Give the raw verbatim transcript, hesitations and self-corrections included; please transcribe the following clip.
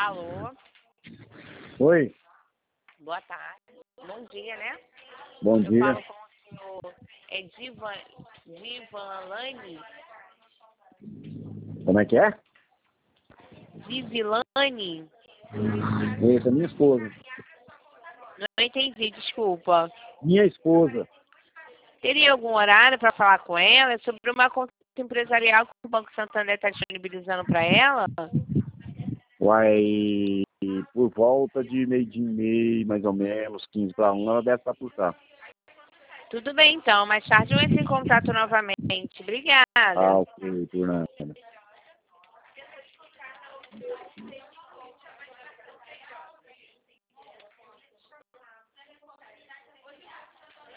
Alô? Oi, Boa tarde. Bom dia, né? bom Eu dia. falo com o senhor é Divan, Divanlane? Como é que é? Divilane? Essa é minha esposa. Não entendi, desculpa. Minha esposa. Teria algum horário para falar com ela? É sobre uma conta empresarial que o Banco Santander está disponibilizando para ela? Uai, por volta de meio dia e meio, mais ou menos, quinze para um, ela deve estar por cá. Tudo bem, então. Mais tarde eu entro em contato novamente. Ah, Obrigada. ok, por nada.